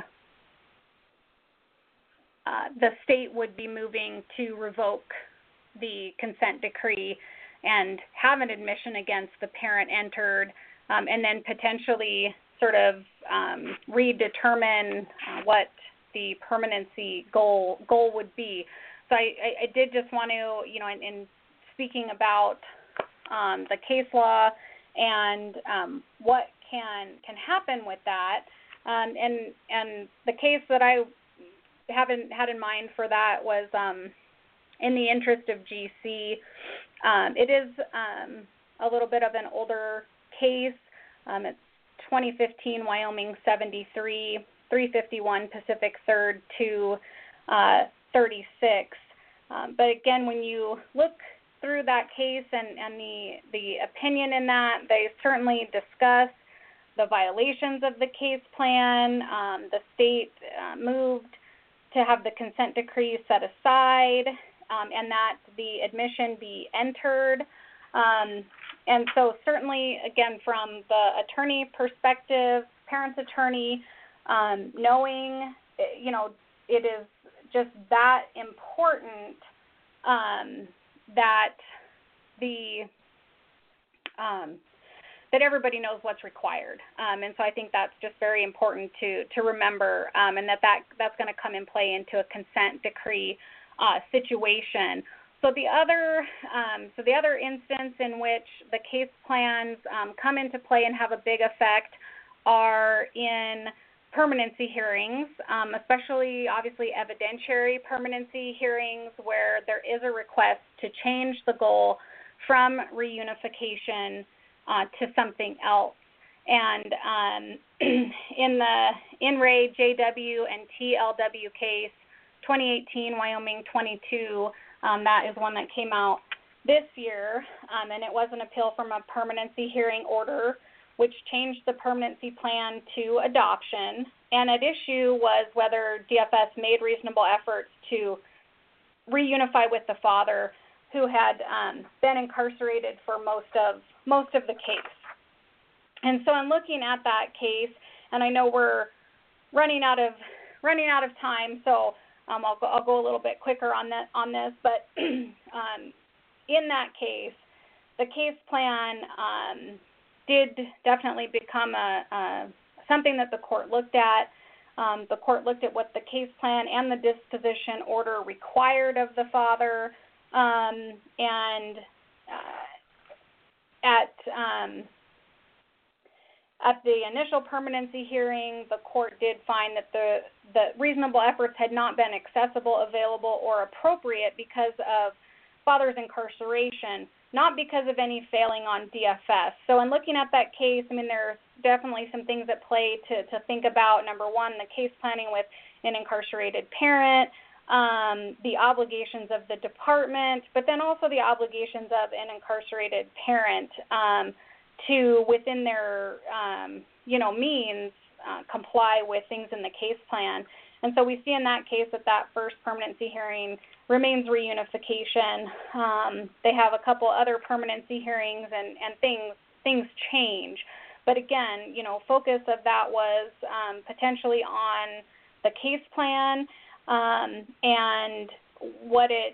uh, the state would be moving to revoke the consent decree and have an admission against the parent entered, um, and then potentially sort of um, redetermine uh, what the permanency goal goal would be. So I, I, I did just want to, you know, in, in speaking about um, the case law and um, what can can happen with that, um, and and the case that I haven't had in mind for that was um, in the interest of G C. Um, it is um, a little bit of an older case. Um, it's twenty fifteen Wyoming seventy-three, three fifty-one Pacific third to uh, thirty-six. Um, but again, when you look through that case and, and the, the opinion in that, they certainly discuss the violations of the case plan. Um, the state uh, moved to have the consent decree set aside, um, and that the admission be entered. Um, and so certainly, again, from the attorney perspective, parent's attorney, um, knowing, you know, it is just that important um, that the um, that everybody knows what's required. Um, and so I think that's just very important to, to remember, um, and that, that that's going to come in play into a consent decree uh, situation. So the other um, so the other instance in which the case plans um, come into play and have a big effect are in permanency hearings, um, especially obviously evidentiary permanency hearings where there is a request to change the goal from reunification uh, to something else. And um, in the In Re J W and T L W case, twenty eighteen Wyoming twenty-two, um, that is one that came out this year, um, and it was an appeal from a permanency hearing order which changed the permanency plan to adoption. And at issue was whether D F S made reasonable efforts to reunify with the father who had um, been incarcerated for most of most of the case. And so I'm looking at that case, and I know we're running out of running out of time, so um, I'll go, I'll go a little bit quicker on that on this. But um, in that case, the case plan um, did definitely become a, a something that the court looked at. Um, the court looked at what the case plan and the disposition order required of the father, um, and uh, at um, at the initial permanency hearing, the court did find that the, the reasonable efforts had not been accessible, available, or appropriate because of father's incarceration, not because of any failing on D F S. So in looking at that case, I mean, there's definitely some things at play to, to think about. Number one, the case planning with an incarcerated parent, um, the obligations of the department, but then also the obligations of an incarcerated parent um, to, within their, um, you know, means, uh, comply with things in the case plan. And so we see in that case that that first permanency hearing remains reunification. Um, they have a couple other permanency hearings, and, and things things change. But again, you know, focus of that was um, potentially on the case plan, um, and what it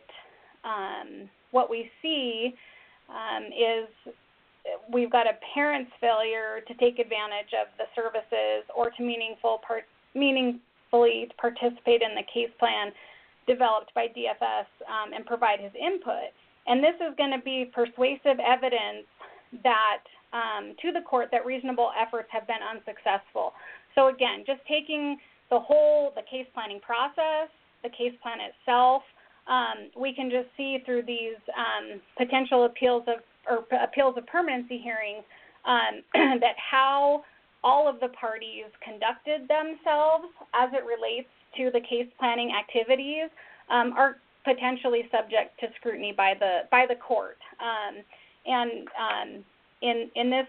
um, what we see um, is we've got a parent's failure to take advantage of the services or to meaningful part, meaningfully participate in the case plan developed by D F S um, and provide his input. And this is going to be persuasive evidence that um, to the court that reasonable efforts have been unsuccessful. So again, just taking the whole, the case planning process, the case plan itself, um, we can just see through these um, potential appeals of or appeals of permanency hearings um, that how all of the parties conducted themselves as it relates to the case planning activities um, are potentially subject to scrutiny by the by the court. Um, and um, in in this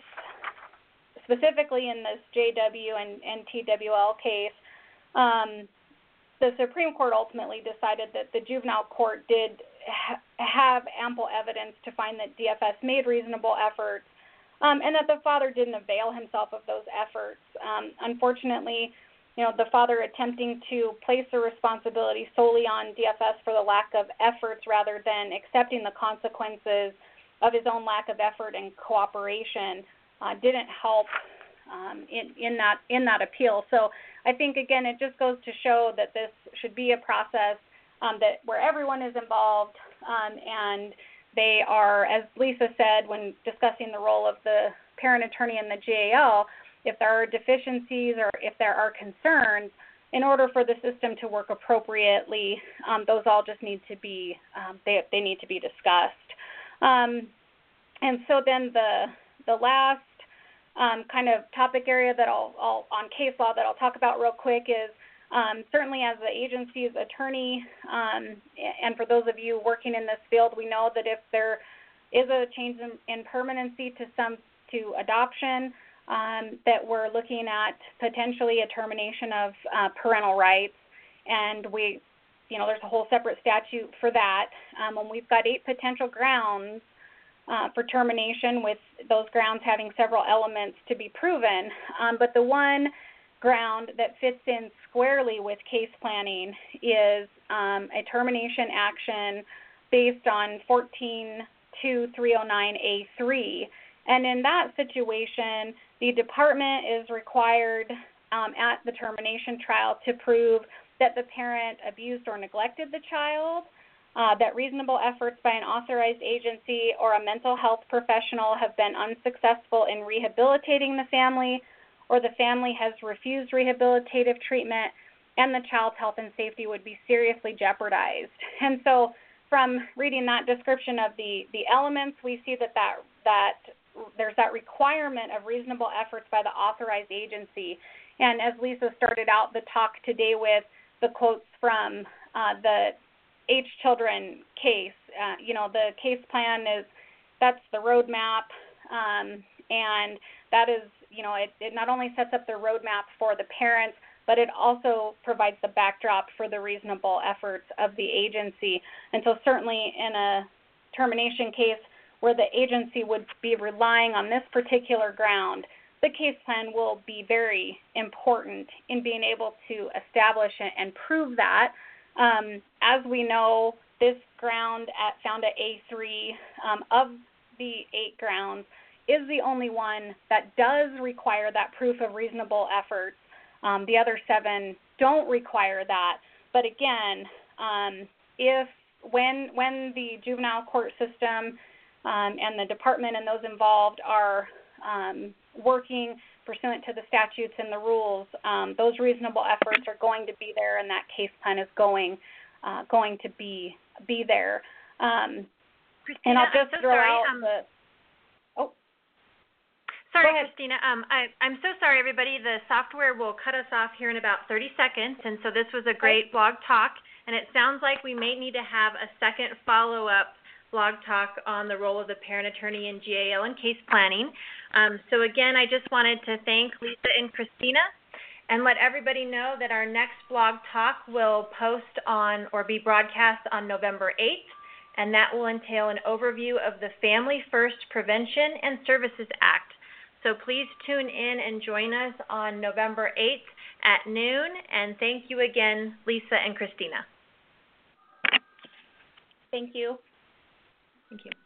specifically in this J W and, and T W L case, um, the Supreme Court ultimately decided that the juvenile court did ha- have ample evidence to find that D F S made reasonable efforts, um, and that the father didn't avail himself of those efforts. Um, unfortunately, you know, the father attempting to place the responsibility solely on D F S for the lack of efforts rather than accepting the consequences of his own lack of effort and cooperation uh, didn't help um, in, in that in that appeal. So I think, again, it just goes to show that this should be a process um, that where everyone is involved um, and they are, as Lisa said when discussing the role of the parent attorney and the G A L, if there are deficiencies or if there are concerns, in order for the system to work appropriately, um, those all just need to be, um, they, they need to be discussed. Um, and so then the the last um, kind of topic area that I'll, I'll, on case law that I'll talk about real quick is um, certainly as the agency's attorney, um, and for those of you working in this field, we know that if there is a change in, in permanency to some to adoption, um, that we're looking at potentially a termination of uh, parental rights, and we, you know, there's a whole separate statute for that. Um, and we've got eight potential grounds uh, for termination, with those grounds having several elements to be proven. Um, but the one ground that fits in squarely with case planning is um, a termination action based on fourteen two three oh nine A three. And in that situation, the department is required um, at the termination trial to prove that the parent abused or neglected the child, uh, that reasonable efforts by an authorized agency or a mental health professional have been unsuccessful in rehabilitating the family, or the family has refused rehabilitative treatment, and the child's health and safety would be seriously jeopardized. And so from reading that description of the, the elements, we see that, that that there's that requirement of reasonable efforts by the authorized agency. And as Lisa started out the talk today with the quotes from uh, the H Children case, uh, you know, the case plan is, that's the roadmap, um, and that is, you know, it, it not only sets up the roadmap for the parents, but it also provides the backdrop for the reasonable efforts of the agency. And so certainly in a termination case where the agency would be relying on this particular ground, the case plan will be very important in being able to establish and prove that. Um, as we know, this ground at, found at A three um, of the eight grounds is the only one that does require that proof of reasonable efforts. Um, the other seven don't require that. But again, um, if when when the juvenile court system um, and the department and those involved are um, working pursuant to the statutes and the rules, um, those reasonable efforts are going to be there, and that case plan is going uh, going to be be there. Um, Christina, And I'll just I'm so throw sorry. out um, the, oh, Sorry, Go ahead. Christina. Um, I, I'm so sorry, everybody. The software will cut us off here in about thirty seconds, and so this was a great blog talk, and it sounds like we may need to have a second follow-up blog talk on the role of the parent attorney in G A L and case planning. Um, so again, I just wanted to thank Lisa and Christina and let everybody know that our next blog talk will post on or be broadcast on November eighth, and that will entail an overview of the Family First Prevention and Services Act. So please tune in and join us on November eighth at noon, and thank you again, Lisa and Christina. thank you. Thank you.